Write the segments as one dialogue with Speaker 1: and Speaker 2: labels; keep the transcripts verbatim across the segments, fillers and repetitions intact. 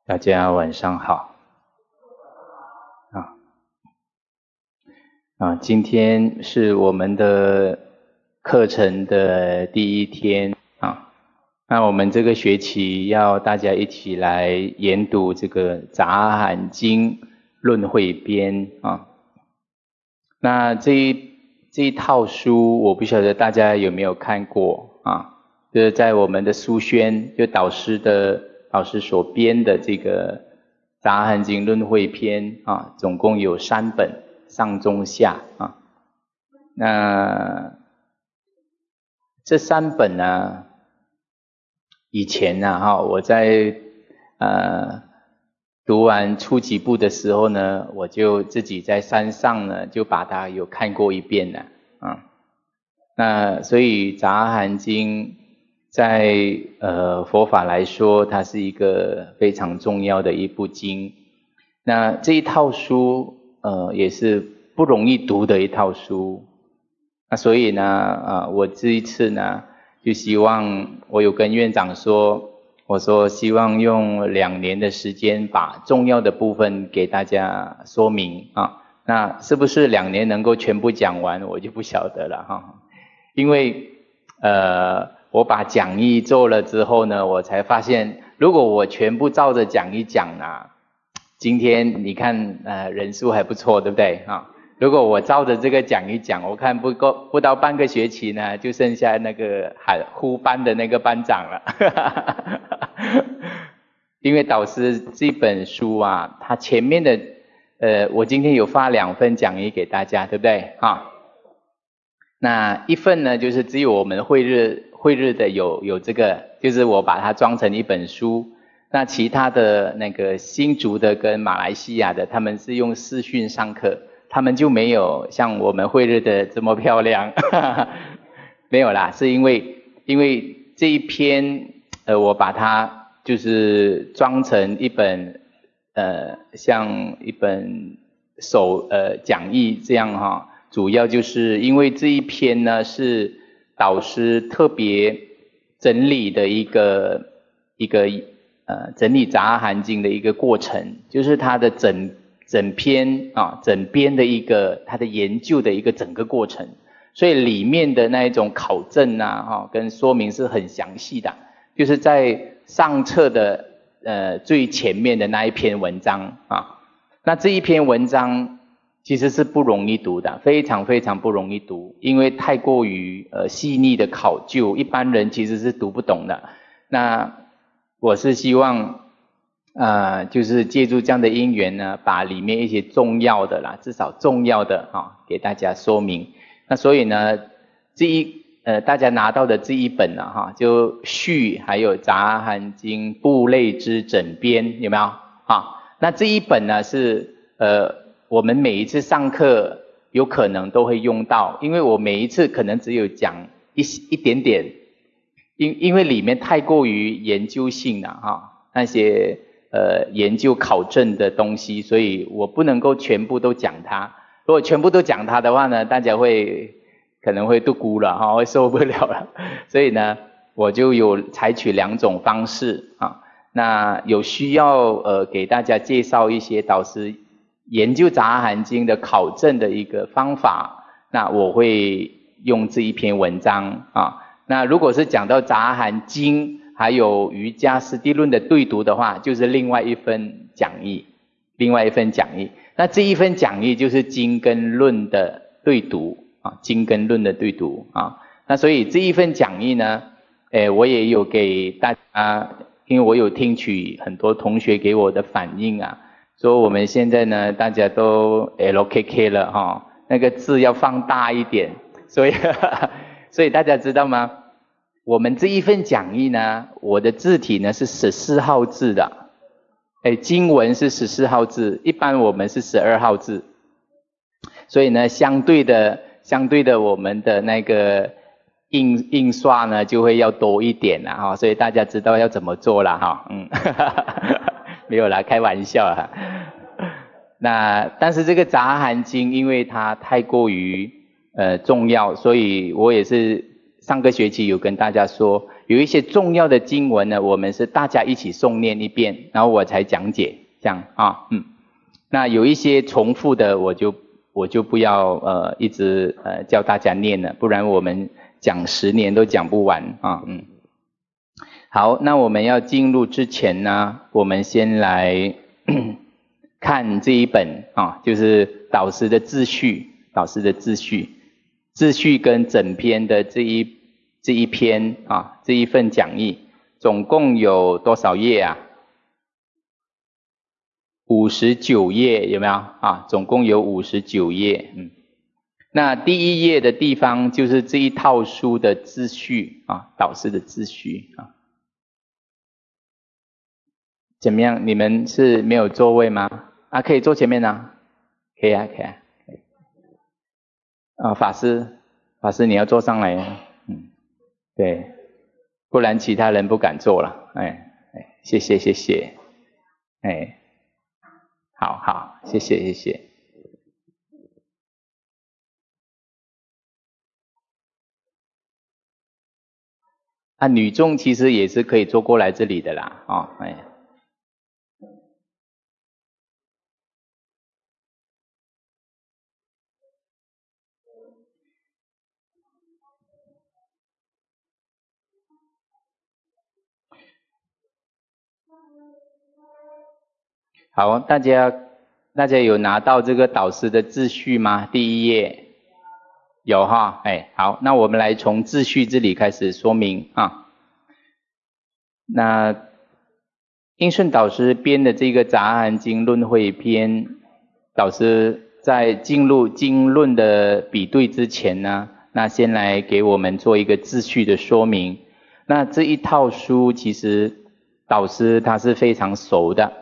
Speaker 1: 大家晚上好。啊啊，今天是我们的课程的第一天啊。那我们这个学期要大家一起来研读这个《杂含经论汇编》啊。那这一这一套书，我不晓得大家有没有看过啊？就是在我们的书轩，就导师的导师所编的这个《杂含经论汇篇》啊，总共有三本，上中下啊。那这三本呢，以前呢、啊、哈，我在呃读完初级部的时候呢，我就自己在山上呢就把它有看过一遍了啊。那所以《杂含经》在呃佛法来说，它是一个非常重要的一部经。那这一套书呃也是不容易读的一套书。那所以呢啊、呃，我这一次呢就希望，我有跟院长说，我说希望用两年的时间把重要的部分给大家说明啊。那是不是两年能够全部讲完，我就不晓得了哈。因为呃我把讲义做了之后呢，我才发现，如果我全部照着讲义讲啊，今天你看呃人数还不错，对不对啊？如果我照着这个讲义讲，我看不够不到半个学期呢，就剩下那个喊呼班的那个班长了。因为导师这本书啊，它前面的呃，我今天有发两份讲义给大家，对不对啊？那一份呢，就是只有我们慧日慧日的有有这个，就是我把它装成一本书。那其他的那个新竹的跟马来西亚的，他们是用视讯上课，他们就没有像我们慧日的这么漂亮。没有啦，是因为因为这一篇呃，我把它就是装成一本呃，像一本手呃讲义这样哈。主要就是因为这一篇呢是导师特别整理的一个一个呃整理杂含经的一个过程，就是它的整整篇啊整编的一个它的研究的一个整个过程，所以里面的那一种考证啊哈跟说明是很详细的，就是在上册的呃最前面的那一篇文章啊。那这一篇文章其实是不容易读的，非常非常不容易读，因为太过于呃细腻的考究，一般人其实是读不懂的。那我是希望呃就是借助这样的因缘呢，把里面一些重要的啦，至少重要的哈、哦、给大家说明。那所以呢，这一呃大家拿到的这一本呢、啊、哈，就序还有杂含经部类之整编，有没有啊？那这一本呢是呃我们每一次上课有可能都会用到，因为我每一次可能只有讲一一点点，因因为里面太过于研究性了哈，那些呃研究考证的东西，所以我不能够全部都讲它。如果全部都讲它的话呢，大家会可能会度孤了哈，会受不了了。所以呢，我就有采取两种方式啊。那有需要呃给大家介绍一些导师研究杂含经的考证的一个方法，那我会用这一篇文章啊。那如果是讲到杂含经还有瑜伽师地论的对读的话，就是另外一份讲义，另外一份讲义。那这一份讲义就是经跟论的对读啊，经跟论的对读啊。那所以这一份讲义呢，诶，我也有给大家，因为我有听取很多同学给我的反应啊。说我们现在呢，大家都 L K K 了哈，那个字要放大一点，所以所以大家知道吗？我们这一份讲义呢，我的字体呢是十四号字的，哎，经文是十四号字，一般我们是十二号字，所以呢，相对的相对的我们的那个印印刷呢就会要多一点啦哈，所以大家知道要怎么做了哈，嗯。没有啦，开玩笑啦。那但是这个杂含经，因为它太过于呃重要，所以我也是上个学期有跟大家说， 有一些重要的经文呢，我们是大家一起诵念一遍，然后我才讲解，这样啊，嗯。那有一些重复的，我就我就不要呃一直呃教大家念了，不然我们讲十年都讲不完啊，嗯。好，那我们要进入之前呢，我们先来看这一本啊，就是导师的自序，导师的自序，自序跟整篇的这一这一篇啊，这一份讲义，总共有多少页啊？五十九页，有没有啊？总共有五十九页，嗯。那第一页的地方就是这一套书的自序啊，导师的自序啊。怎么样？你们是没有座位吗？啊，可以坐前面啊？可以啊，可以啊。可以啊，法师，法师你要坐上来，嗯，对，不然其他人不敢坐了。哎，哎，谢谢谢谢，哎。好好，谢谢谢谢。啊，女众其实也是可以坐过来这里的啦，哦，哎。好，大家大家有拿到这个导师的自序吗？第一页有哈，哎，好，那我们来从自序这里开始说明啊。那应顺导师编的这个《杂含经论会篇》，导师在进入经论的比对之前呢，那先来给我们做一个自序的说明。那这一套书其实导师他是非常熟的。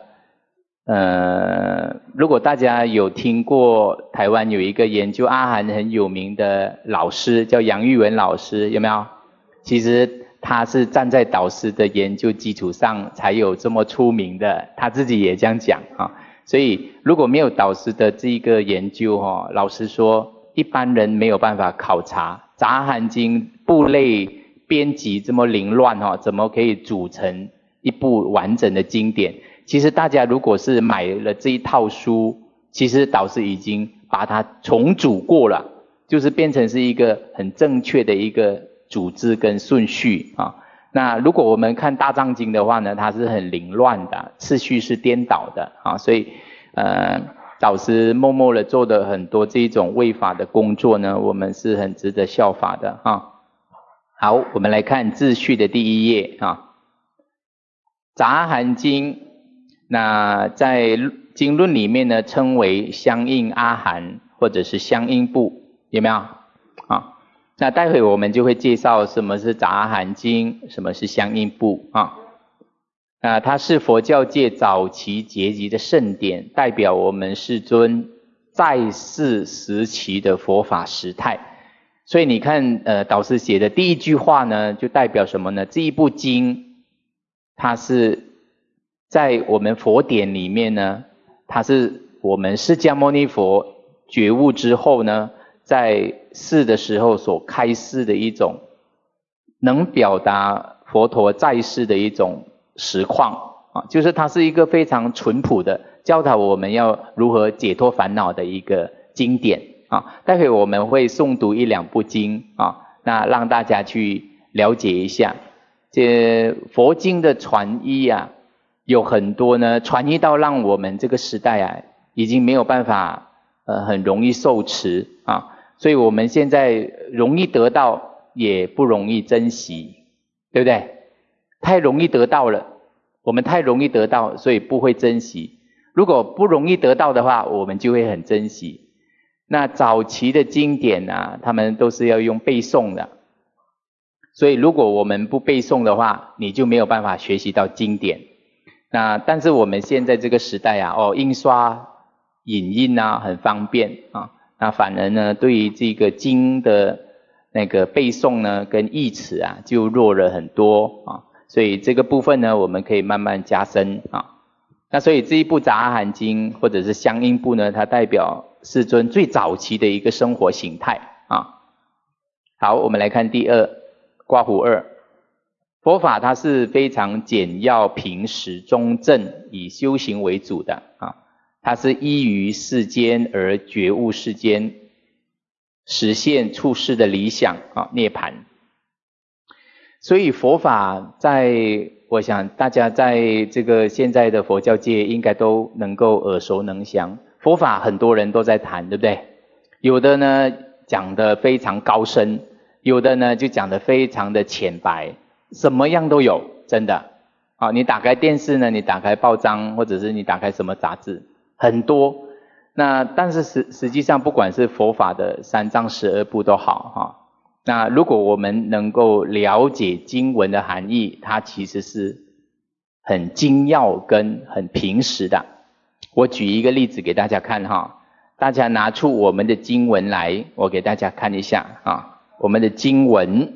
Speaker 1: 呃，如果大家有听过台湾有一个研究阿含很有名的老师叫杨玉文老师，有没有？其实他是站在导师的研究基础上才有这么出名的，他自己也这样讲啊。所以如果没有导师的这个研究哈，老实说一般人没有办法考察《杂含经》部类编辑这么凌乱哈，怎么可以组成一部完整的经典？其实大家如果是买了这一套书，其实导师已经把它重组过了，就是变成是一个很正确的一个组织跟顺序啊。那如果我们看大藏经的话呢，它是很凌乱的，次序是颠倒的啊，所以呃，导师默默的做的很多这种为法的工作呢，我们是很值得效法的啊。好，我们来看自序的第一页啊，杂含经。那在经论里面呢，称为相应阿含或者是相应部，有没有啊？那待会我们就会介绍什么是杂含经，什么是相应部啊。那它是佛教界早期结集的圣典，代表我们世尊在世时期的佛法时态。所以你看，呃，导师写的第一句话呢，就代表什么呢？这一部经，它是在我们佛典里面呢，它是我们释迦牟尼佛觉悟之后呢，在世的时候所开示的一种能表达佛陀在世的一种实况啊，就是它是一个非常淳朴的教导我们要如何解脱烦恼的一个经典啊。待会我们会诵读一两部经啊，那让大家去了解一下这佛经的传译啊。有很多呢，传译到让我们这个时代啊，已经没有办法呃很容易受持啊，所以我们现在容易得到，也不容易珍惜，对不对？太容易得到了，我们太容易得到，所以不会珍惜。如果不容易得到的话，我们就会很珍惜。那早期的经典啊，他们都是要用背诵的，所以如果我们不背诵的话，你就没有办法学习到经典。那但是我们现在这个时代啊，哦，印刷、影印啊，很方便啊。那反而呢，对于这个经的那个背诵呢，跟译词啊，就弱了很多啊。所以这个部分呢，我们可以慢慢加深啊。那所以这一部《杂含经》或者是相应部呢，它代表世尊最早期的一个生活形态啊。好，我们来看第二，刮胡二。 佛法它是非常简要、平实、中正，以修行为主的啊。它是依于世间而觉悟世间，实现处世的理想啊，涅槃。所以佛法在，我想大家在这个现在的佛教界应该都能够耳熟能详。佛法很多人都在谈，对不对？有的呢讲得非常高深，有的呢就讲得非常的浅白。什么样都有，真的啊！你打开电视呢，你打开报章，或者是你打开什么杂志，很多。那但是实实际上，不管是佛法的三藏十二部都好哈。那如果我们能够了解经文的含义，它其实是很精要跟很平实的。我举一个例子给大家看哈，大家拿出我们的经文来，我给大家看一下啊，我们的经文。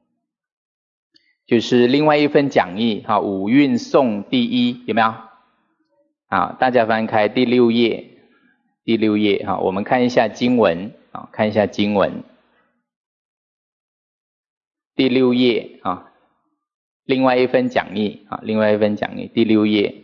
Speaker 1: 就是另外一份讲义哈，五蕴颂第一，有没有？啊，大家翻开第六页，第六页哈，我们看一下经文啊，看一下经文，第六页啊，另外一份讲义啊，另外一份讲义，第六页。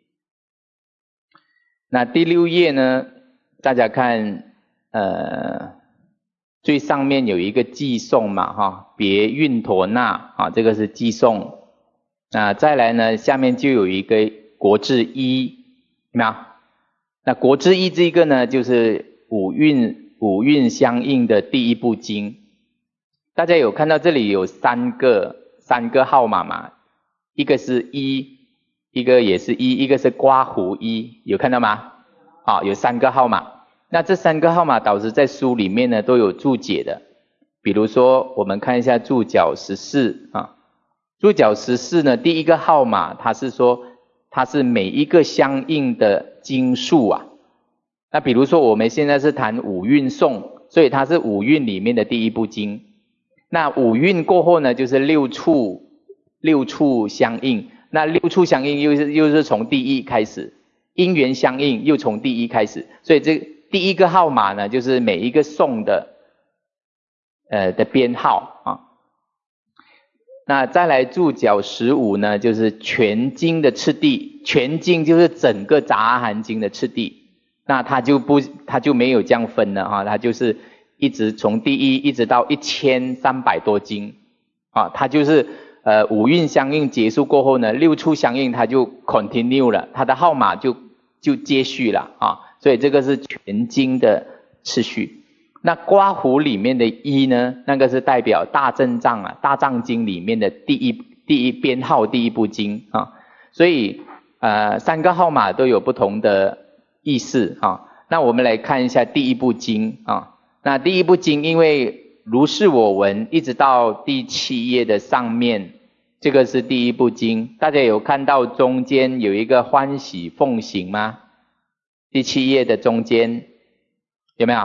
Speaker 1: 那第六页呢，大家看，呃。最上面有一个偈颂嘛哈，别韵陀那啊，这个是偈颂。那再来呢，下面就有一个国志一，有没有？那国志一这个呢，就是五蕴五蕴相应的第一部经。大家有看到这里有三个三个号码嘛？一个是一，一个也是一，一个是刮胡一，有看到吗？啊，有三个号码。那这三个号码导师在书里面呢都有注解的，比如说我们看一下注脚十四啊，注脚十四呢第一个号码它是说它是每一个相应的经数啊，那比如说我们现在是谈五蕴颂，所以它是五蕴里面的第一部经，那五蕴过后呢就是六处六处相应，那六处相应又是又是从第一开始，因缘相应又从第一开始，所以这第一个号码呢，就是每一个颂的呃的编号啊。那再来注脚十五呢，就是全经的次第，全经就是整个杂阿含经的次第。那它就不，它就没有这样分了哈，它就是一直从第一一直到一千三百多经啊，它就是呃五蕴相应结束过后呢，六处相应它就 continue 了，它的号码就就接续了啊。所以这个是全经的次序。那刮胡里面的一呢，那个是代表大正藏啊，大藏经里面的第一第一编号第一部经啊。所以呃三个号码都有不同的意思啊。那我们来看一下第一部经啊。那第一部经因为如是我闻一直到第七页的上面，这个是第一部经。大家有看到中间有一个欢喜奉行吗？第七页的中间有没有？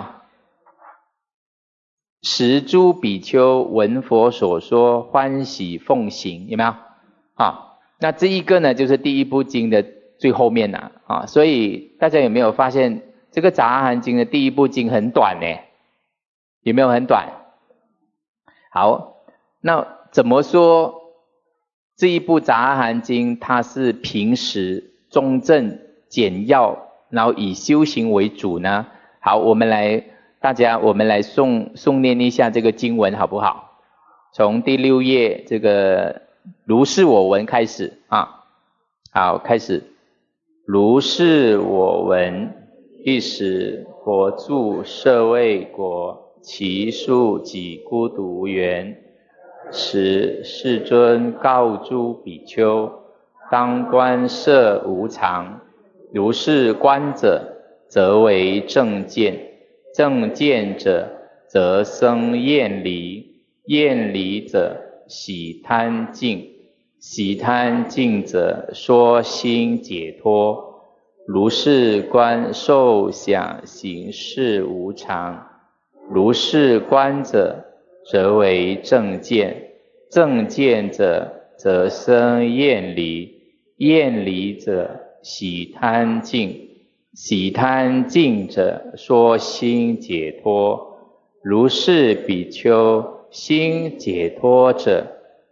Speaker 1: 十诸比丘闻佛所说，欢喜奉行，有没有？啊，那这一个呢，就是第一部经的最后面了啊。所以大家有没有发现，这个杂阿含经的第一部经很短呢？有没有很短？好，那怎么说这一部杂阿含经它是平实、中正、简要？然后以修行为主呢？好，我们来，大家我们来诵诵念一下这个经文好不好？从第六页这个如是我闻开始啊。好，开始。如是我闻，一时佛住舍卫国，其数己孤独园。时世尊告诸比丘，当观色无常。如是观者，则为正见；正见者，则生厌离；厌离者，喜贪净；喜贪净者，说心解脱。如是观受想行识无常。如是观者，则为正见；正见者，则生厌离；厌离者，喜贪净；喜贪净者，说心解脱。如是比丘，心解脱者，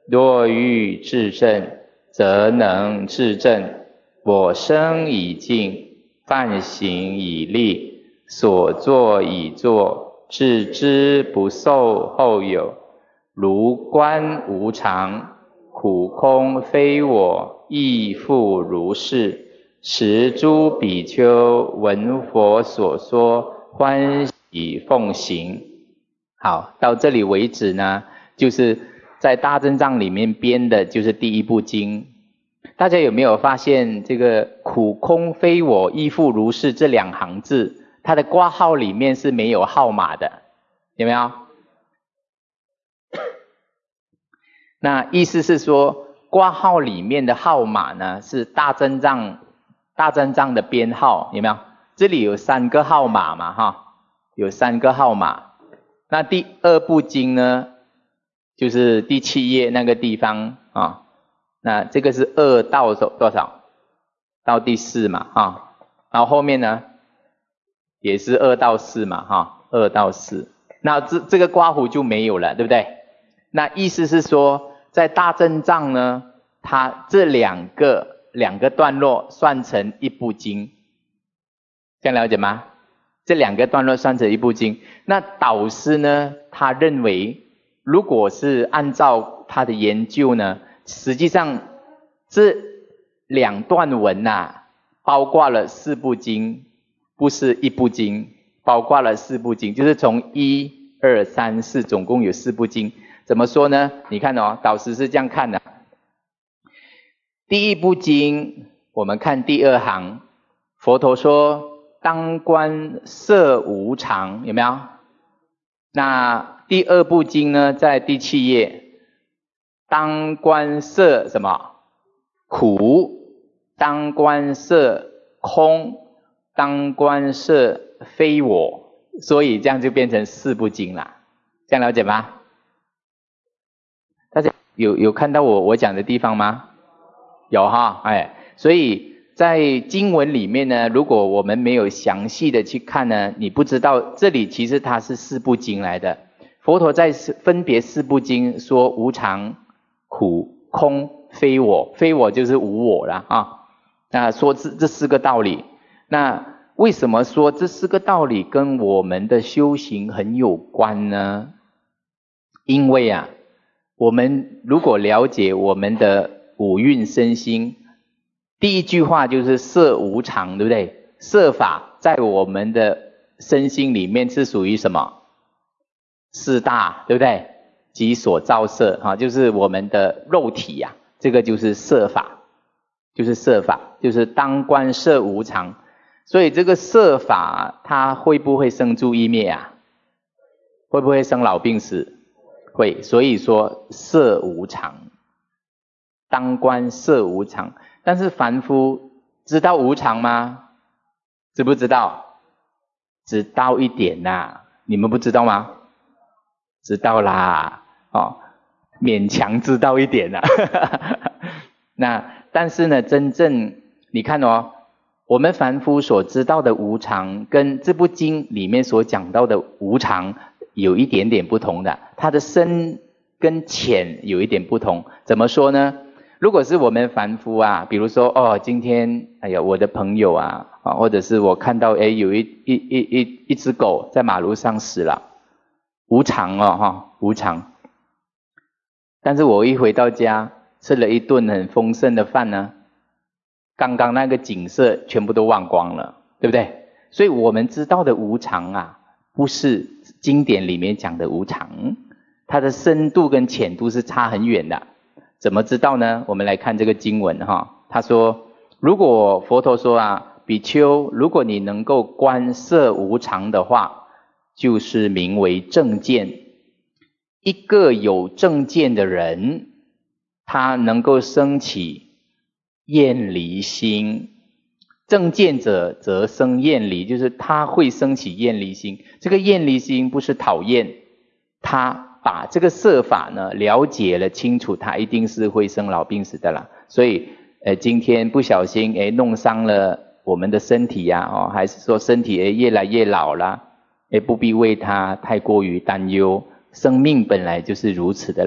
Speaker 1: 若欲至正，则能至正。我生已尽，犯行已立，所作已作，置之不受后有。如观无常，苦空非我，亦复如是。时诸比丘闻佛所说，欢喜奉行。好，到这里为止呢，就是在大正藏里面编的就是第一部经。大家有没有发现这个苦空非我，亦复如是这两行字，它的括号里面是没有号码的，有没有？那意思是说，括号里面的号码呢是大正藏大正藏的编号，有没有？这里有三个号码嘛，哈，有三个号码。那第二部经呢，就是第七页那个地方啊，那这个是二到多少？到第四嘛，哈，然后后面呢也是二到四嘛，哈，二到四。那这这个括弧就没有了，对不对？那意思是说，在大正藏呢，它这两个两个段落算成一部经，这样了解吗？这两个段落算成一部经。那导师呢，他认为，如果是按照他的研究呢，实际上这两段文啊，包括了四部经，不是一部经，包括了四部经，就是从一、二、三、四，总共有四部经。怎么说呢？你看哦，导师是这样看的。第一部经，我们看第二行，佛陀说当观色无常，有没有？那第二部经呢，在第七页，当观色什么？苦，当观色空，当观色非我，所以这样就变成四部经了，这样了解吗？大家有有看到我我讲的地方吗？有哈，哎，所以在经文里面呢，如果我们没有详细的去看呢，你不知道这里其实它是四部经来的。佛陀在分别四部经说无常、苦、空、非我，非我就是无我了啊。那说这这四个道理，那为什么说这四个道理跟我们的修行很有关呢？因为啊，我们如果了解我们的五蕴身心，第一句话就是色无常，对不对？色法在我们的身心里面是属于什么？四大，对不对？即所造色，哈，就是我们的肉体呀、啊，这个就是色法，就是色法，就是当观色无常。所以这个色法它会不会生住异灭啊？会不会生老病死？会，所以说色无常。当观色无常，但是凡夫知道无常吗？知不知道？知道一点啦，你们不知道吗？知道啦，哦，勉强知道一点啦。那但是呢，真正你看哦，我们凡夫所知道的无常，跟这部经里面所讲到的无常有一点点不同的，它的深跟浅有一点不同。怎么说呢？如果是我们凡夫啊，比如说哦，今天哎呀，我的朋友啊，啊，或者是我看到哎有一一一一一只狗在马路上死了，无常哦哈，无常。但是我一回到家，吃了一顿很丰盛的饭呢，刚刚那个景色全部都忘光了，对不对？所以我们知道的无常啊，不是经典里面讲的无常，它的深度跟浅度是差很远的。怎么知道呢？我们来看这个经文哈，他说，如果佛陀说啊，比丘，如果你能够观色无常的话，就是名为正见。一个有正见的人，他能够升起厌离心。正见者则生厌离，就是他会升起厌离心。这个厌离心不是讨厌，他把这个色法呢了解了清楚，他一定是会生老病死的啦。所以呃，今天不小心诶弄伤了我们的身体呀、啊，哦，还是说身体诶越来越老啦，诶不必为他太过于担忧，生命本来就是如此的啦。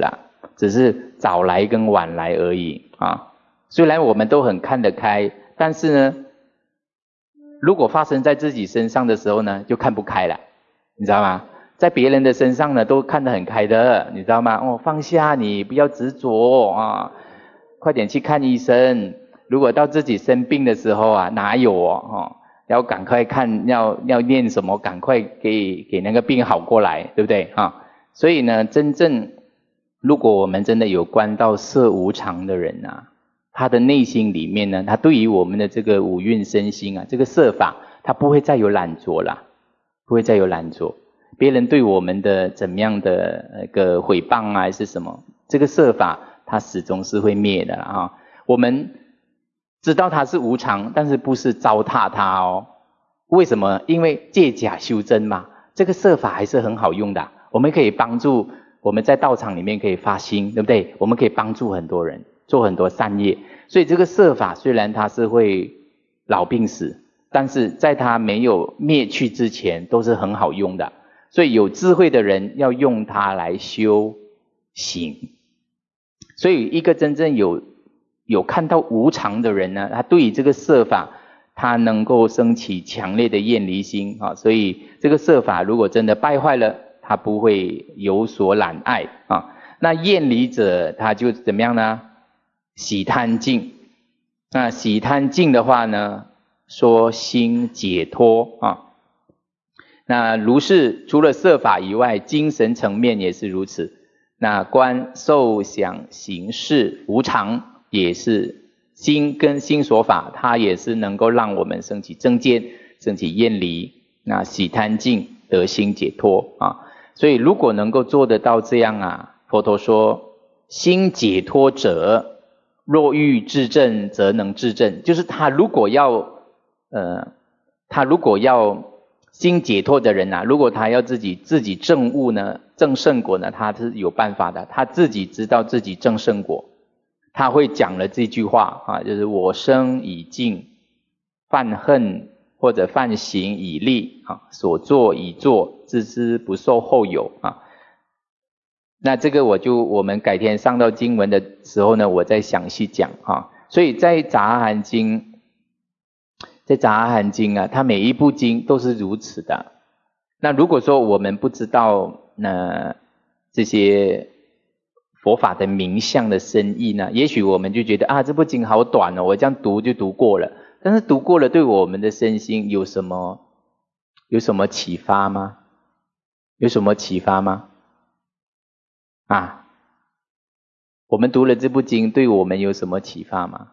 Speaker 1: 只是早来跟晚来而已啊。虽然我们都很看得开，但是呢，如果发生在自己身上的时候呢，就看不开了，你知道吗？在别人的身上呢，都看得很开的，你知道吗？哦，放下你，不要执着啊，快点去看医生。如果到自己生病的时候啊，哪有哦，哦要赶快看，要要念什么，赶快给给那个病好过来，对不对啊？所以呢，真正如果我们真的有观到色无常的人啊，他的内心里面呢，他对于我们的这个五蕴身心啊，这个色法，他不会再有懒着啦，不会再有懒着。别人对我们的怎么样的那个诽谤啊，还是什么，这个色法它始终是会灭的啦啊。我们知道它是无常，但是不是糟蹋它哦。为什么？因为借假修真嘛，这个色法还是很好用的啊，我们可以帮助我们在道场里面可以发心，对不对？我们可以帮助很多人做很多善业，所以这个色法虽然它是会老病死，但是在它没有灭去之前都是很好用的。所以有智慧的人要用它来修行。所以一个真正有有看到无常的人呢，他对于这个色法他能够升起强烈的厌离心啊。所以这个色法如果真的败坏了，他不会有所懒爱啊。那厌离者他就怎么样呢？喜贪净。那喜贪净的话呢，说心解脱啊。那如是除了色法以外，精神层面也是如此。那观受想行识无常，也是心跟心所法，它也是能够让我们升起正见，升起厌离，那喜贪净，得心解脱啊。所以如果能够做得到这样啊，佛陀说心解脱者，若欲自证，则能自证。就是他如果要呃，他如果要心解脱的人啊，如果他要自己自己证悟呢，证圣果呢，他是有办法的，他自己知道自己证圣果，他会讲了这句话啊，就是我生已尽，犯恨或者犯行已立啊，所作已作，自知不受后有啊。那这个我就我们改天上到经文的时候呢，我再详细讲啊。所以在杂阿含经。在杂阿含经啊，它每一部经都是如此的。那如果说我们不知道呢这些佛法的名相的深意呢，也许我们就觉得啊，这部经好短哦，我这样读就读过了。但是读过了对我们的身心有什么有什么启发吗？有什么启发吗？啊，我们读了这部经对我们有什么启发吗？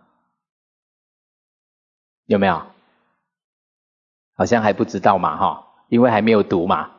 Speaker 1: 有没有？好像还不知道嘛哈，因为还没有读嘛。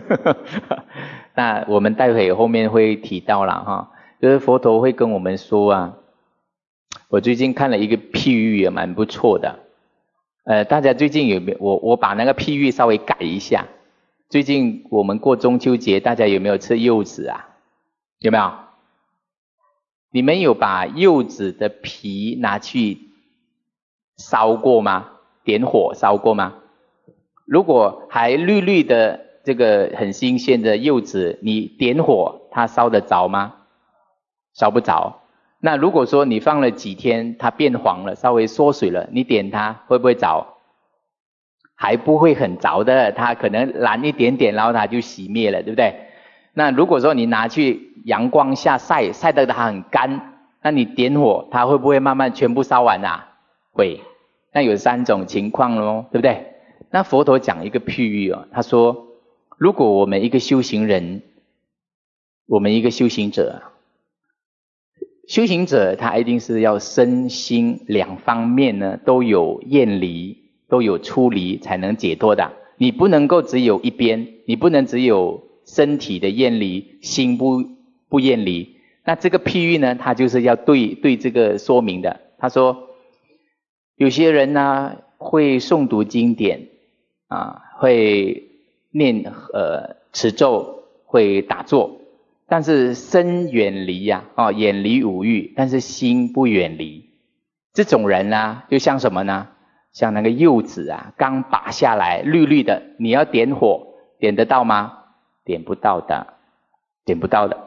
Speaker 1: 那我们待会后面会提到了哈，就是佛陀会跟我们说啊，我最近看了一个譬喻也蛮不错的。呃，大家最近有没有？我我把那个譬喻稍微改一下。最近我们过中秋节，大家有没有吃柚子啊？有没有？你们有把柚子的皮拿去烧过吗？点火烧过吗？如果还绿绿的这个很新鲜的柚子，你点火它烧得着吗？烧不着。那如果说你放了几天它变黄了，稍微缩水了，你点它会不会着？还不会很着的，它可能燃一点点，然后它就熄灭了，对不对？那如果说你拿去阳光下晒，晒得它很干，那你点火它会不会慢慢全部烧完啊？会。那有三种情况咯，对不对？那佛陀讲一个譬喻哦，他说如果我们一个修行人，我们一个修行者，修行者他一定是要身心两方面呢都有厌离，都有出离才能解脱的。你不能够只有一边，你不能只有身体的厌离，心不不厌离。那这个譬喻呢，他就是要对对这个说明的。他说有些人呢会诵读经典啊，会念呃持咒，会打坐，但是身远离呀、啊，哦远离五欲，但是心不远离。这种人呢，就像什么呢？像那个柚子啊，刚拔下来绿绿的，你要点火，点得到吗？点不到的，点不到的。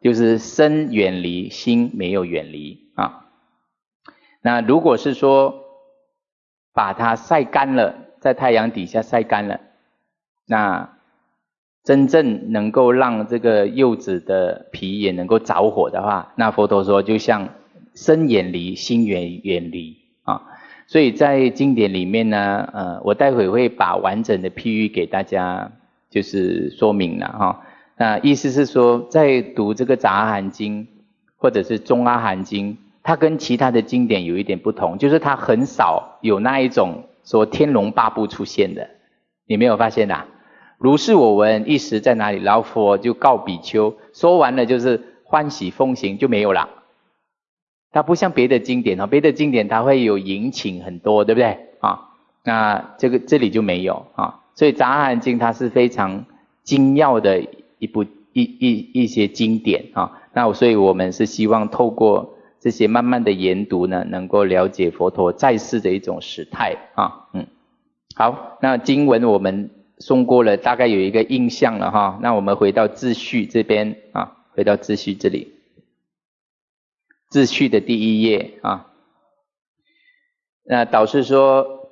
Speaker 1: 就是身远离，心没有远离啊。那如果是说把它晒干了，在太阳底下晒干了，那真正能够让这个柚子的皮也能够着火的话，那佛陀说就像身远离，心远远离啊。所以在经典里面呢，呃，我待会会把完整的譬喻给大家就是说明了哈。那意思是说，在读这个杂阿含经或者是中阿含经，它跟其他的经典有一点不同，就是它很少有那一种说天龙八部出现的，你没有发现啊？如是我闻，一时在哪里？然后佛就告比丘，说完了就是欢喜奉行就没有了。它不像别的经典啊，别的经典它会有引请很多，对不对啊？那这个这里就没有啊，所以杂阿含经它是非常精要的一部一一一些经典啊。那所以我们是希望透过这些慢慢的研读呢，能够了解佛陀在世的一种时态啊。嗯，好，那经文我们诵过了，大概有一个印象了哈。那我们回到秩序这边啊，回到秩序这里。秩序的第一页啊，那导师说，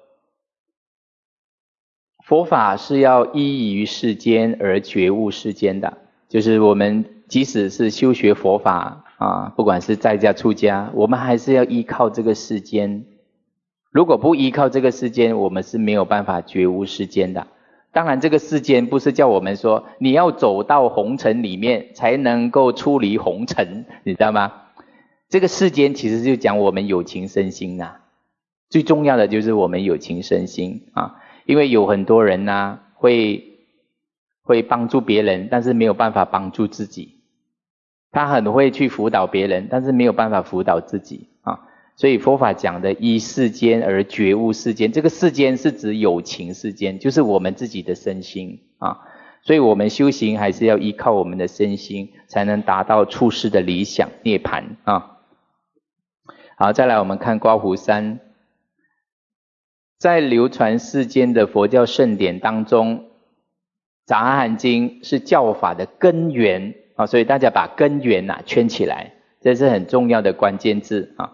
Speaker 1: 佛法是要依于世间而觉悟世间的，就是我们即使是修学佛法啊，不管是在家出家，我们还是要依靠这个世间。如果不依靠这个世间，我们是没有办法觉悟世间的。当然这个世间不是叫我们说你要走到红尘里面才能够出离红尘，你知道吗？这个世间其实就讲我们有情身心呐、啊，最重要的就是我们有情身心啊。因为有很多人呢、啊、会会帮助别人，但是没有办法帮助自己。他很会去辅导别人，但是没有办法辅导自己啊。所以佛法讲的依世间而觉悟世间，这个世间是指有情世间，就是我们自己的身心啊。所以我们修行还是要依靠我们的身心，才能达到出世的理想涅槃啊。好，再来我们看刮胡三，在流传世间的佛教圣典当中，杂阿含经是教法的根源啊，所以大家把根源啊圈起来，这是很重要的关键字啊。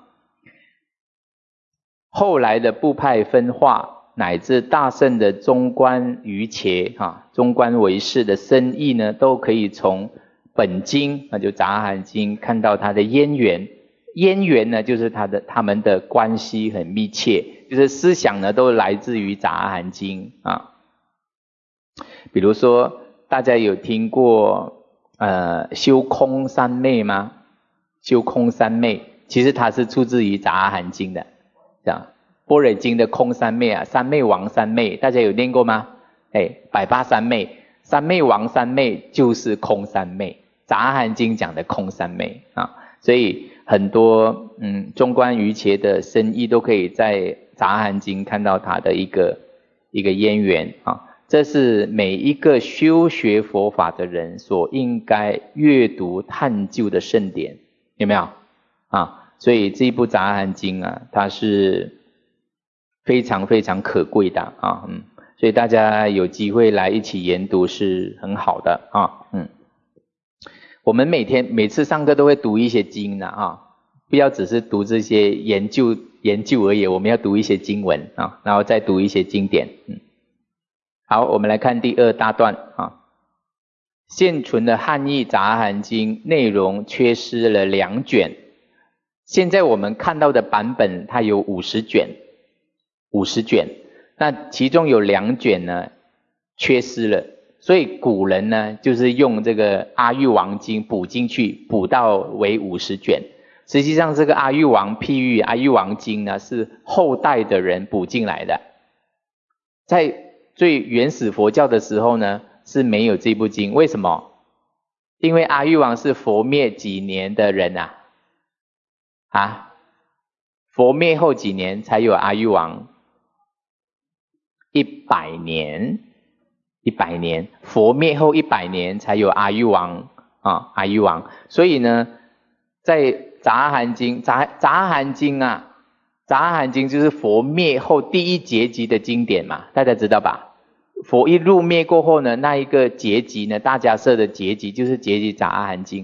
Speaker 1: 后来的部派分化，乃至大乘的中观瑜伽啊，中观唯识的深意呢，都可以从本经那就杂阿含经看到它的渊源。渊源呢，就是它的他们的关系很密切，就是思想呢都来自于杂阿含经啊。比如说，大家有听过呃修空三昧吗？修空三昧，其实它是出自于杂阿含经的，这样。般若经的空三昧啊，三昧王三昧，大家有念过吗？哎，百八三昧，三昧王三昧就是空三昧，杂阿含经讲的空三昧啊。所以很多嗯中观瑜伽的深意都可以在杂阿含经看到它的一个一个渊源啊。这是每一个修学佛法的人所应该阅读探究的圣典，有没有啊？所以这一部杂阿含经啊，它是非常非常可贵的啊，嗯，所以大家有机会来一起研读是很好的啊，嗯。我们每天每次上课都会读一些经的啊，不要只是读这些研究研究而已，我们要读一些经文啊，然后再读一些经典。嗯，好，我们来看第二大段啊。现存的汉译杂阿含经内容缺失了两卷，现在我们看到的版本它有五十卷，五十卷，那其中有两卷呢缺失了。所以古人呢，就是用这个阿育王经补进去，补到为五十卷。实际上，这个阿育王譬喻阿育王经呢，是后代的人补进来的。在最原始佛教的时候呢，是没有这部经。为什么？因为阿育王是佛灭几年的人啊？啊，佛灭后几年才有阿育王？一百年。一百年，佛灭后一百年才有阿育王啊，阿育王。所以呢，在杂阿含经，杂杂阿含经啊，杂阿含经就是佛灭后第一结集的经典嘛，大家知道吧？佛一入灭过后呢，那一个结集呢，大迦叶的结集就是结集杂阿含经。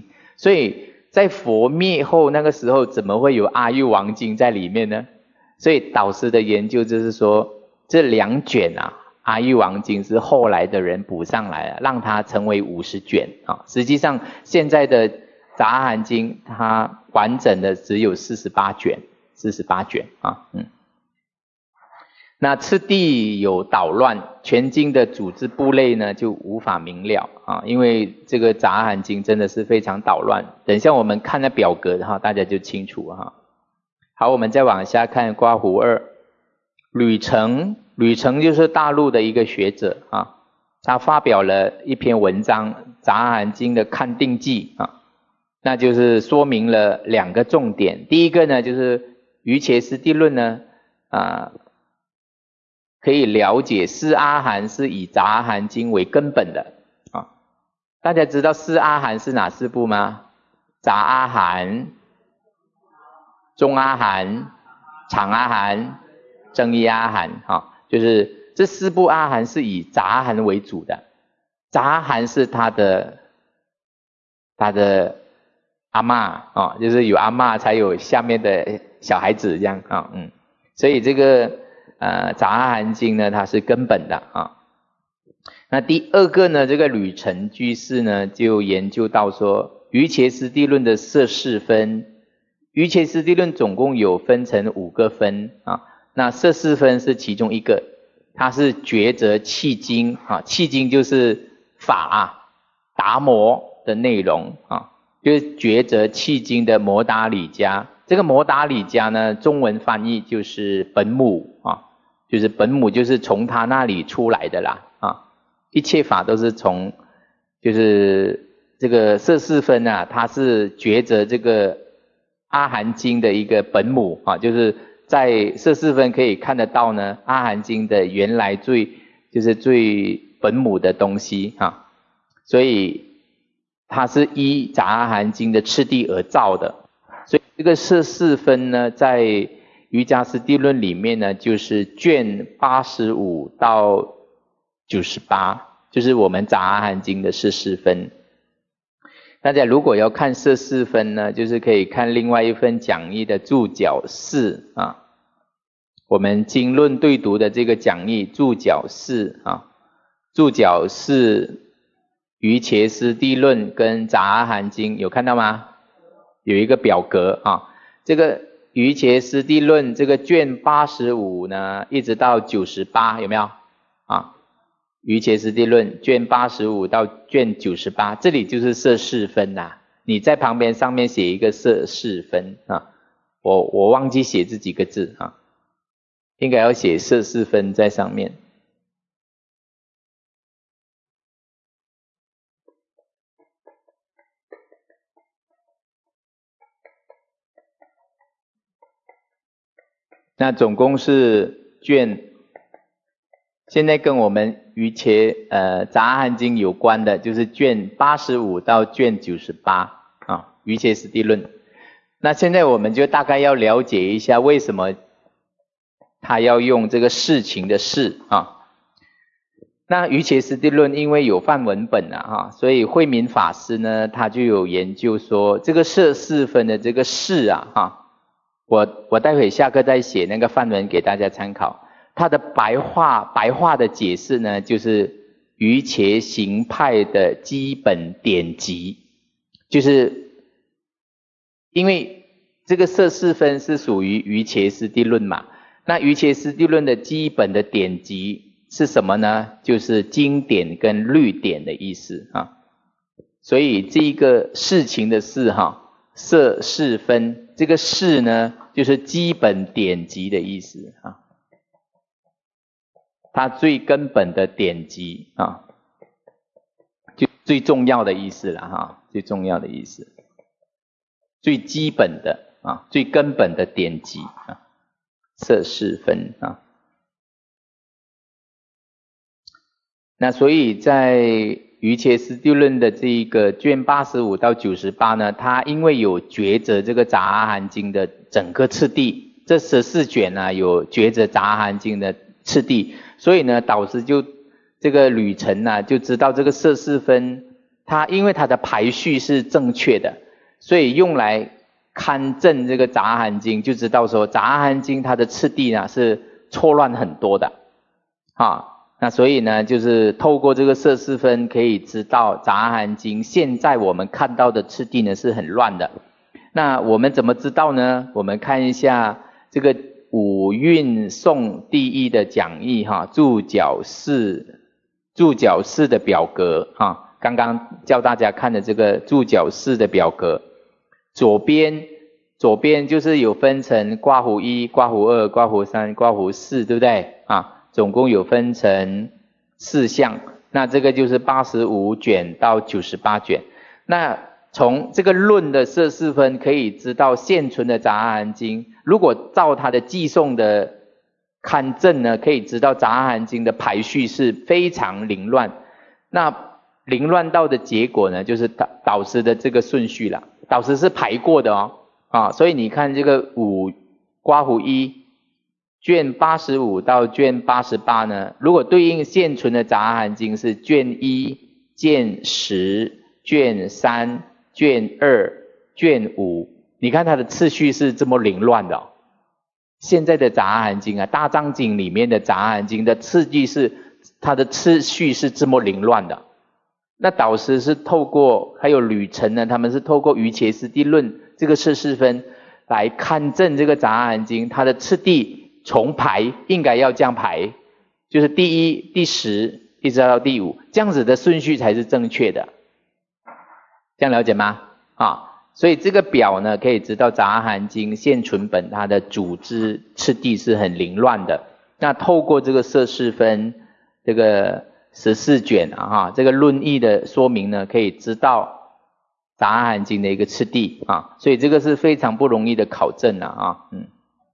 Speaker 1: 所以在佛灭后那个时候，怎么会有阿育王经在里面呢？所以导师的研究就是说，这两卷啊，阿育王经是后来的人补上来了，让它成为五十卷啊。实际上现在的杂阿含经它完整的只有四十八卷，四十八卷啊，嗯。那次第有捣乱，全经的组织部类呢就无法明了啊，因为这个杂阿含经真的是非常捣乱。等一下我们看那表格哈，大家就清楚哈。好，我们再往下看刮胡二，吕澄，吕澄就是大陆的一个学者啊，他发表了一篇文章《杂阿含经的勘定记》啊，那就是说明了两个重点。第一个呢，就是瑜伽师地论呢啊。可以了解四阿含是以杂阿含经为根本的啊。大家知道四阿含是哪四部吗？杂阿含、中阿含、长阿含、增一阿含啊，就是这四部阿含是以杂阿含为主的。杂阿含是他的他的阿嬷啊，就是有阿嬷才有下面的小孩子这样啊，嗯，所以这个。呃，杂阿含经呢，它是根本的啊。那第二个呢，这个吕澄居士呢，就研究到说，瑜伽师地论的摄事分，瑜伽师地论总共有分成五个分啊。那摄事分是其中一个，它是抉择契经啊，契经就是法达摩的内容啊，就是抉择契经的摩达里迦。这个摩达里迦呢，中文翻译就是本母啊。就是本母就是从他那里出来的啦啊，一切法都是从就是这个摄事分啊，它是抉择这个阿含经的一个本母啊，就是在摄事分可以看得到呢，阿含经的原来最就是最本母的东西啊，所以它是依杂阿含经的次第而造的，所以这个摄事分呢，在瑜伽师地论里面呢，就是卷八十五到九十八，就是我们杂阿含经的摄事分。大家如果要看摄事分呢，就是可以看另外一份讲义的注脚四啊，我们经论对读的这个讲义注脚四啊，注脚四瑜伽师地论跟杂阿含经有看到吗？有一个表格啊，这个。瑜伽师地论这个卷八十五呢，一直到九十八，有没有啊？瑜伽师地论卷八十五到卷九十八，这里就是摄事分啦。你在旁边上面写一个摄事分啊，我我忘记写这几个字啊，应该要写摄事分在上面。那总共是卷，现在跟我们瑜伽呃杂阿含经有关的，就是卷八十五到卷九十八啊，瑜伽师地论。那现在我们就大概要了解一下，为什么他要用这个事情的事啊？那瑜伽师地论因为有梵文本啊哈，所以慧敏法师呢，他就有研究说，这个摄事分的这个事啊哈。我我待会下课再写那个范文给大家参考。它的白话白话的解释呢，就是瑜伽行派的基本典籍，就是因为这个摄事分是属于瑜伽师地论嘛，那瑜伽师地论的基本的典籍是什么呢？就是经典跟律典的意思啊。所以这一个事情的事哈，摄事分。这个事呢，就是基本典籍的意思啊，它最根本的典籍啊，就最重要的意思了哈，最重要的意思，最基本的啊，最根本的典籍啊，摄事分啊。那所以在瑜伽师地论的这一个卷八十五到九十八呢，它因为有抉择这个杂阿含经的整个次第，这十四卷呢有抉择杂阿含经的次第，所以呢导师就这个吕澄呢就知道这个摄事分，它因为它的排序是正确的， 所以用来勘证这个杂含经，就知道说杂含经它的次第呢是错乱很多的啊。那所以呢，就是透过这个摄事分可以知道杂含经现在我们看到的次第呢是很乱的。那我们怎么知道呢？我们看一下这个五蕴颂第一的讲义哈，注脚式注脚式的表格哈，刚刚教大家看的这个注脚式的表格，左边左边就是有分成刮胡一、刮胡二、刮胡三、刮胡四，对不对啊？总共有分成四项，那这个就是八十五卷到九十八卷。那从这个论的摄事分可以知道现存的杂含经，如果照它的记诵的勘证呢，可以知道杂含经的排序是非常凌乱。那凌乱到的结果呢，就是导导师的这个顺序了，导师是排过的哦啊，所以你看这个五刮胡一卷八十五到卷八十八呢，如果对应现存的杂含经是卷一、卷十、卷三、卷二、卷五，你看它的次序是这么凌乱的哦。现在的杂含经啊，大藏经里面的杂含经的次序是它的次序是这么凌乱的。那导师是透过还有吕程呢，他们是透过瑜伽师地论这个摄事分来勘证这个杂含经，它的次第重排应该要这样排，就是第一、第十一直到第五，这样子的顺序才是正确的。这样了解吗？啊，所以这个表呢，可以知道杂含经现存本它的组织次第是很凌乱的。那透过这个摄事分这个十四卷啊，哈，这个论义的说明呢，可以知道杂含经的一个次第啊，所以这个是非常不容易的考证啊，啊，嗯。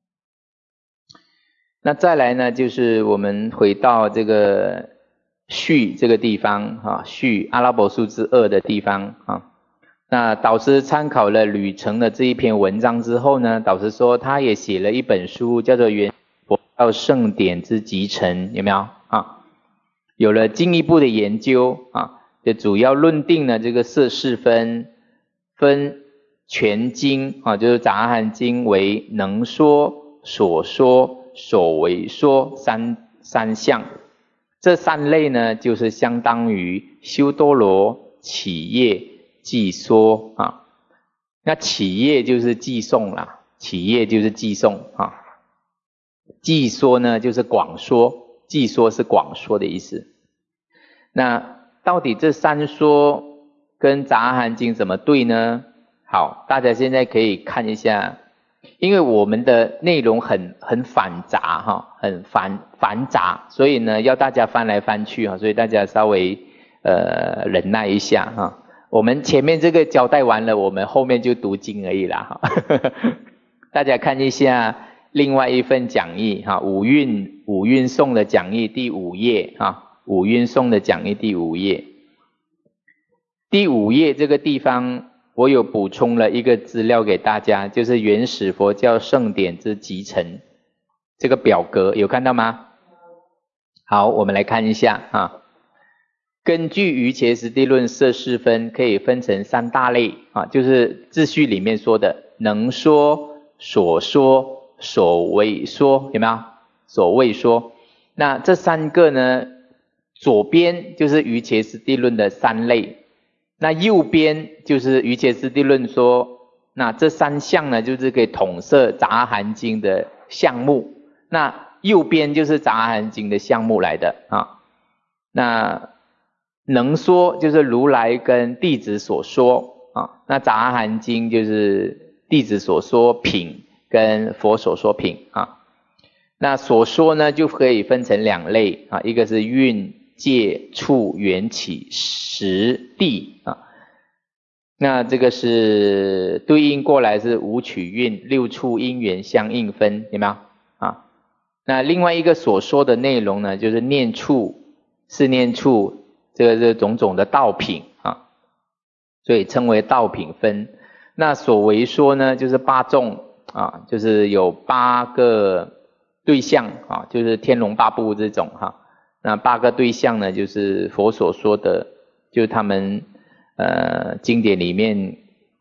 Speaker 1: 那再来呢，就是我们回到这个序这个地方啊，序阿拉伯数字二的地方啊。那导师参考了吕程的这一篇文章之后呢，导师说他也写了一本书，叫做《原佛教圣典之集成》，有没有啊？有了进一步的研究啊，就主要论定了这个摄事分分全经啊，就是杂含经为能说、所说、所为说三三项。这三类呢，就是相当于修多罗、起业、记说啊。那起业就是记诵啦，起业就是记诵啊。记说呢，就是广说，记说是广说的意思。那到底这三说跟杂含经怎么对呢？好，大家现在可以看一下，因为我们的内容很很繁杂哈，很繁繁杂，所以呢要大家翻来翻去哈，所以大家稍微呃忍耐一下哈。我们前面这个交代完了，我们后面就读经而已啦哈。大家看一下另外一份讲义哈，五蕴五蕴颂的讲义第五页哈。五蕴颂的讲义第五页，第五页这个地方我有补充了一个资料给大家，就是原始佛教圣典之集成这个表格，有看到吗？好，我们来看一下啊。根据瑜伽师地论摄事分可以分成三大类啊，就是秩序里面说的能说、所说、所为说，有没有？所谓说，那这三个呢？左边就是瑜伽师地论的三类，那右边就是瑜伽师地论说，那这三项呢就是可以统摄杂含经的项目，那右边就是杂含经的项目来的啊。那能说就是如来跟弟子所说啊，那杂含经就是弟子所说品跟佛所说品啊。那所说呢就可以分成两类啊，一个是蕴、界、处、缘起、时、地啊。那这个是对应过来是五取蕴、六处因缘相应分，有没有啊？那另外一个所说的内容呢，就是念处、是念处，这个是种种的道品啊，所以称为道品分。那所为说呢，就是八众啊，就是有八个对象啊，就是天龙八部这种哈、啊。那八个对象呢，就是佛所说的，就是他们呃经典里面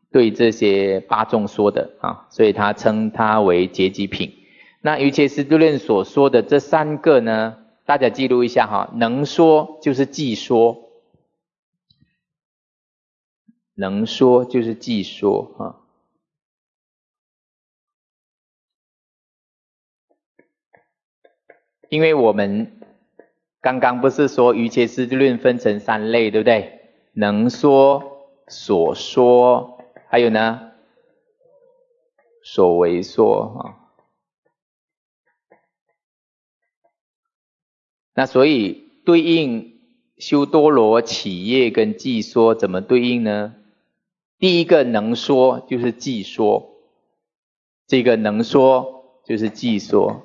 Speaker 1: 对这些八众说的啊，所以他称它为结集品。那瑜伽师地论所说的这三个呢，大家记录一下哈，能说就是即说，能说就是即说啊。因为我们刚刚不是说瑜伽师地论分成三类，对不对？能说、所说，还有呢，所为说啊。那所以对应修多罗、起业跟即说怎么对应呢？第一个能说就是即说，这个能说就是即说。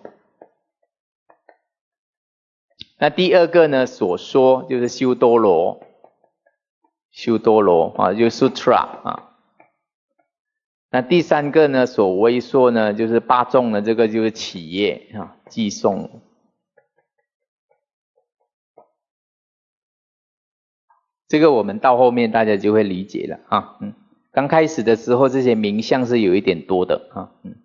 Speaker 1: 那第二个呢，所说就是修多罗，修多罗啊，就是 sutra 啊。那第三个呢，所为说呢，就是八众的这个就是起业啊，即诵。这个我们到后面大家就会理解了啊，嗯，刚开始的时候这些名相是有一点多的啊，嗯。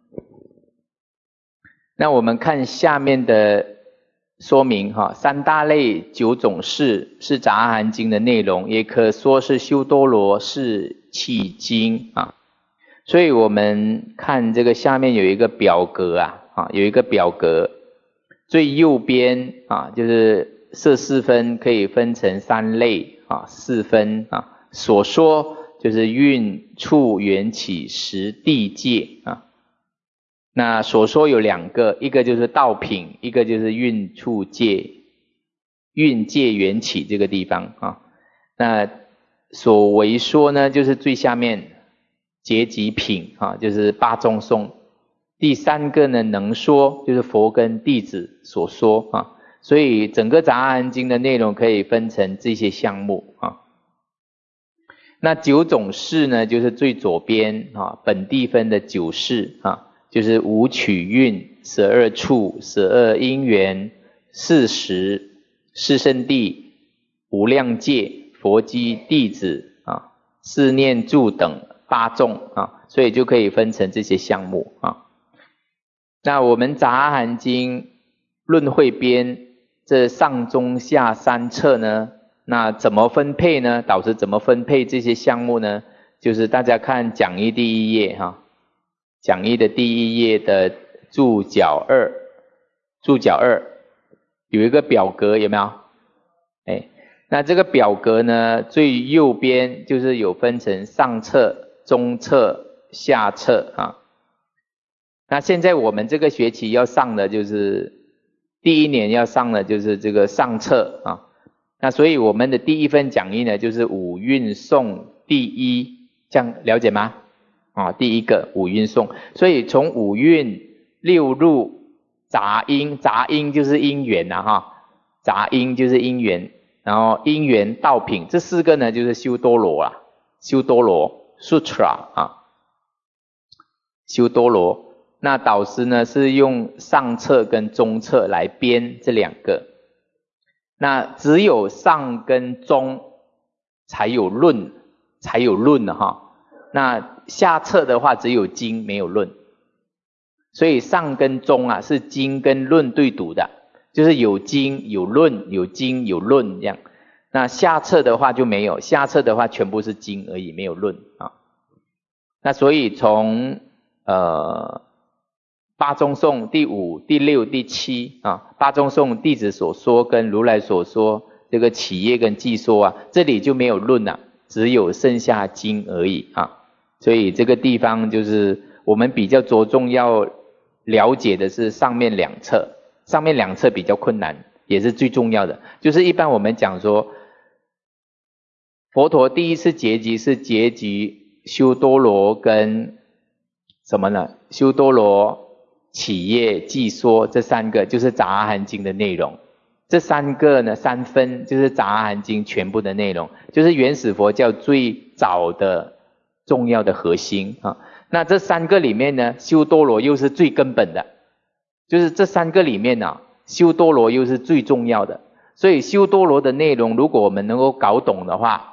Speaker 1: 那我们看下面的说明哈，三大类九种事是杂阿含经的内容，也可说是修多罗士契经啊。所以我们看这个下面有一个表格啊，啊有一个表格，最右边啊就是摄四分可以分成三类啊，四分啊，所说就是运、处、缘起、时、地、界啊。那所说有两个，一个就是道品，一个就是运、处、界，运、界、缘起这个地方啊。那所为说呢，就是最下面结集品啊，就是八众颂。第三个呢，能说就是佛跟弟子所说啊。所以整个杂阿含经的内容可以分成这些项目啊。那九种事呢，就是最左边啊，本地分的九事啊。就是五取运、十二处、十二因缘、四时、四圣地、无量界、佛机、弟子啊、四念住等八众啊，所以就可以分成这些项目啊。那我们杂阿含经论汇编这上中下三册呢，那怎么分配呢？导师怎么分配这些项目呢？就是大家看讲义第一页哈、啊。讲义的第一页的注脚二，注脚二有一个表格，有没有？哎，那这个表格呢，最右边就是有分成上册、中册、下册啊。那现在我们这个学期要上的就是第一年要上的就是这个上册啊。那所以我们的第一份讲义呢，就是五运颂第一，这样了解吗？啊，第一个五运颂，所以从五运、六入、杂因，杂因就是因缘呐哈，杂因就是因缘，然后因缘道品这四个呢就是修多罗啊，修多罗 sutra 啊，修多罗。那导师呢是用上册跟中册来编这两个，那只有上跟中才有论，才有论的哈。那下册的话只有经没有论，所以上跟中啊是经跟论对读的，就是有经有论，有经有论这样。那下册的话就没有，下册的话全部是经而已，没有论啊。那所以从呃八宗颂第五、第六、第七啊，八宗颂弟子所说跟如来所说这个起业跟即说啊，这里就没有论了、啊，只有剩下经而已啊。所以这个地方就是我们比较着重要了解的是上面两册，上面两册比较困难，也是最重要的。就是一般我们讲说，佛陀第一次结集是结集修多罗跟什么呢？修多罗、起业、即说这三个就是杂阿含经的内容。这三个呢，三分就是杂阿含经全部的内容，就是原始佛教最早的重要的核心啊。那这三个里面呢，修多罗又是最根本的，就是这三个里面啊，修多罗又是最重要的。所以修多罗的内容，如果我们能够搞懂的话，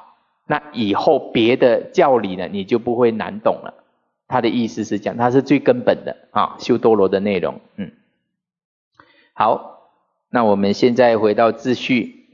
Speaker 1: 那以后别的教理呢，你就不会难懂了。他的意思是讲，它是最根本的啊，修多罗的内容。嗯，好，那我们现在回到秩序，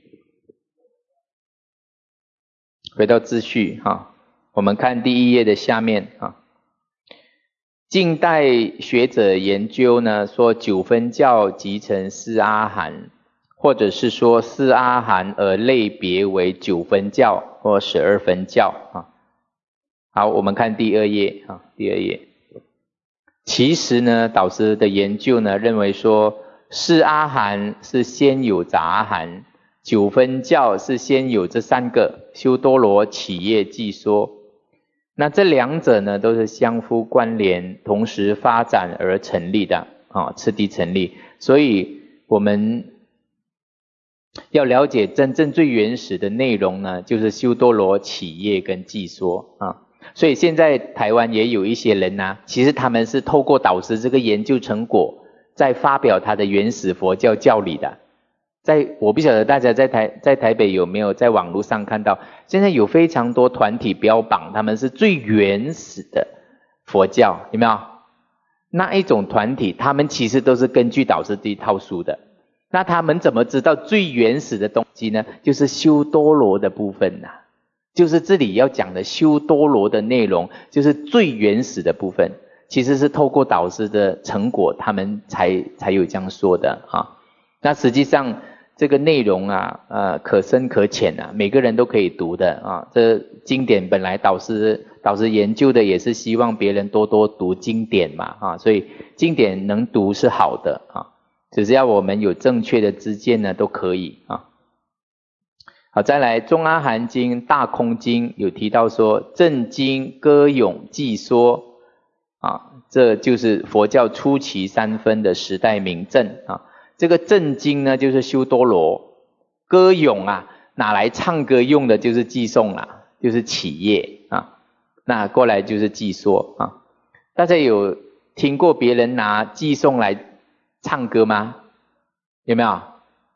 Speaker 1: 回到秩序哈、啊，我们看第一页的下面啊。近代学者研究呢，说九分教集成四阿含，或者是说四阿含而类别为九分教或十二分教啊。好，我们看第二页啊，第二页。其实呢，导师的研究呢，认为说四阿含是先有杂阿含，九分教是先有这三个修多罗、起业、寂说。那这两者呢，都是相互关联，同时发展而成立的啊，次第成立。所以我们要了解真正最原始的内容呢，就是修多罗、起业跟寂说啊。所以现在台湾也有一些人啊，其实他们是透过导师这个研究成果，在发表他的原始佛教教理的。在我不晓得大家在台在台北有没有在网络上看到，现在有非常多团体标榜他们是最原始的佛教，有没有？那一种团体，他们其实都是根据导师这一套书的。那他们怎么知道最原始的东西呢？就是修多罗的部分啊，就是这里要讲的修多罗的内容，就是最原始的部分，其实是透过导师的成果，他们才才有这样说的啊。那实际上这个内容啊，呃，可深可浅啊，每个人都可以读的啊。这经典本来导师导师研究的也是希望别人多多读经典嘛，啊，所以经典能读是好的啊，只是要我们有正确的知见呢，都可以啊。好，再来中阿含经、大空经有提到说，正经、歌咏、寂说啊，这就是佛教初期三分的时代名正啊。这个正经呢，就是修多罗；歌咏啊，拿来唱歌用的就是偈颂啦，就是起业啊。那过来就是寂说啊。大家有听过别人拿偈颂来唱歌吗？有没有？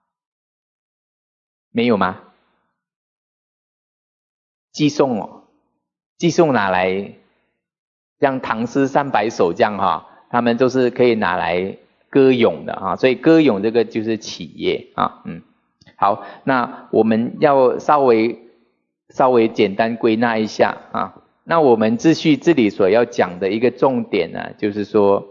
Speaker 1: 没有吗？偈颂哦，偈颂拿来像唐诗三百首这样哈，他们都是可以拿来歌咏的啊，所以歌咏这个就是起业啊，嗯，好，那我们要稍微稍微简单归纳一下啊，那我们秩序这里所要讲的一个重点呢，就是说，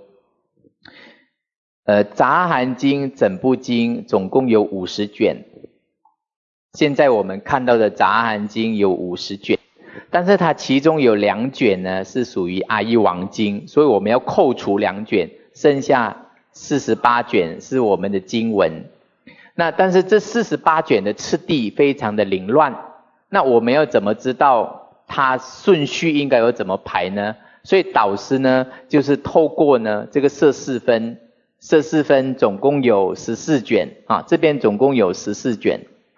Speaker 1: 呃，杂含经整部经总共有五十卷，现在我们看到的杂含经有五十卷，但是它其中有两卷呢是属于阿育王经，所以我们要扣除两卷，剩下四十八卷是我们的经文。那但是这四十八卷的次第非常的凌乱，那我们要怎么知道它顺序应该要怎么排呢？所以导师呢就是透过呢这个摄四分，摄四分总共有十四卷啊，这边总共有十四卷。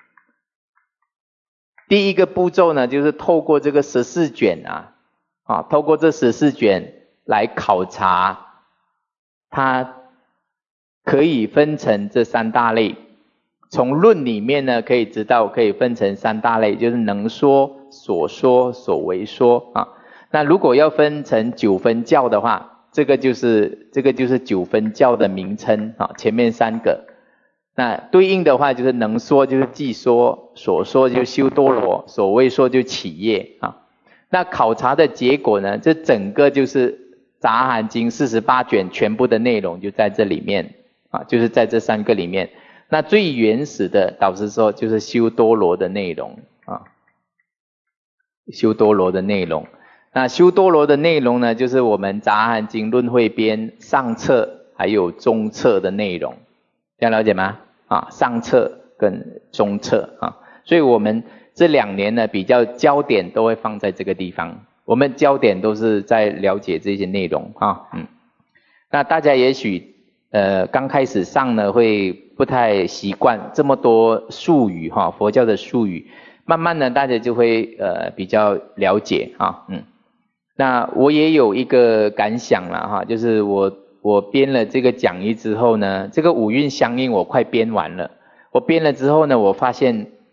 Speaker 1: 第一个步骤呢就是透过这个十四卷啊啊透过这十四卷来考察它可以分成这三大类，从论里面呢可以知道可以分成三大类，就是能说、所说、所为说啊。那如果要分成九分教的话，这个就是这个就是九分教的名称啊，前面三个。那对应的话就是能说就是寂说，所说就是修多罗，所谓说就起业啊。那考察的结果呢，这整个就是杂含经四十八卷全部的内容就在这里面啊，就是在这三个里面。那最原始的导师说就是修多罗的内容啊，修多罗的内容。那修多罗的内容呢，就是我们杂含经论汇编上册还有中册的内容，这样了解吗？啊，上册跟中册啊，所以我们这两年呢比较焦点都会放在这个地方，我们焦点都是在了解这些内容啊，嗯，那大家也许呃刚开始上呢会不太习惯这么多术语哈，佛教的术语，慢慢呢大家就会呃比较了解啊，嗯，那我也有一个感想了哈，就是我。我编了这个讲义之后呢，这个五蕴相应我快编完了。我编了之后呢，我发现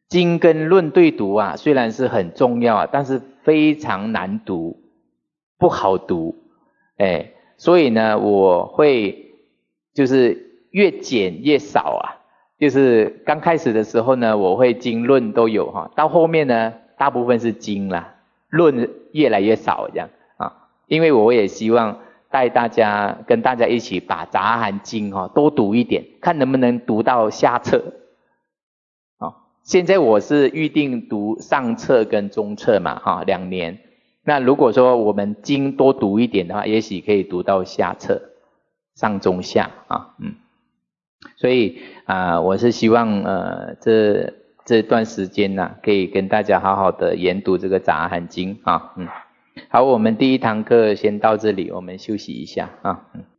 Speaker 1: 经跟论对读啊，虽然是很重要啊，但是非常难读，不好读，哎，所以呢，我会就是越减越少啊。就是刚开始的时候呢，我会经论都有哈，到后面呢，大部分是经啦，论越来越少这样啊。因为我也希望带大家跟大家一起把杂阿含经哈多读一点，看能不能读到下册。啊，现在我是预定读上册跟中册嘛哈，两年。那如果说我们经多读一点的话，也许可以读到下册，上中下啊，嗯。所以啊、呃，我是希望呃这这段时间呢、啊，可以跟大家好好的研读这个杂阿含经啊，嗯，好，我们第一堂课先到这里，我们休息一下啊，嗯。